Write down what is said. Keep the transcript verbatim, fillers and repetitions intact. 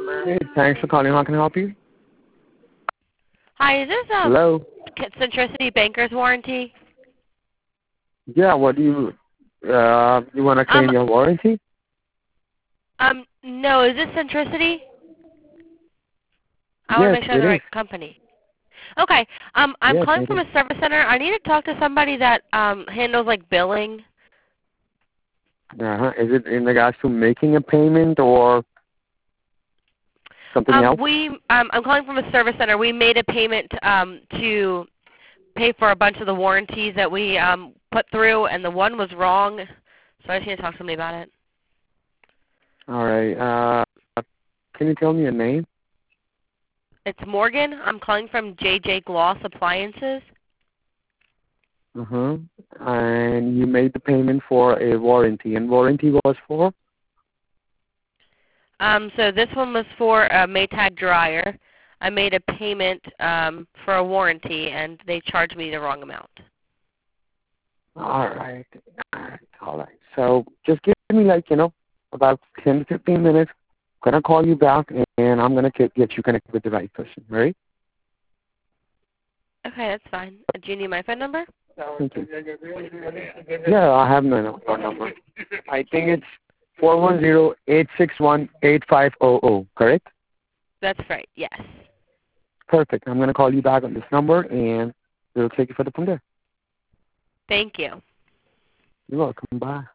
Hey, thanks for calling. How can I help you? Hi, is this um Hello? Centricity Banker's warranty? Yeah, what do you, uh, you want to claim Um, your warranty? um, no, is this Centricity? I want to Yes, make sure I'm it the is. right company. Okay, um, I'm Yes, calling it from is. a service center. I need to talk to somebody that um handles like billing. Uh-huh. Is it in regards to making a payment or something Um, else? we um, I'm calling from a service center. We made a payment um to pay for a bunch of the warranties that we um put through, and the one was wrong. So I just need to talk to somebody about it. All right. Uh, can you tell me your name? It's Morgan. I'm calling from J J Gloss Appliances. Uh-huh. And you made the payment for a warranty. And warranty was for? Um, so this one was for a Maytag dryer. I made a payment um, for a warranty, and they charged me the wrong amount. All right. All right. All right. So just give me like, you know, about ten to fifteen minutes. I'm going to call you back, and I'm going to get get you connected with the right person. All right? Okay, that's fine. Do you need my phone number? Thank you. Yeah, I have my no- phone number. I think it's four one zero, eight six one, eight five zero zero, correct? That's right, yes. Perfect. I'm going to call you back on this number, and we'll take it further from there. Thank you. You're welcome. Bye.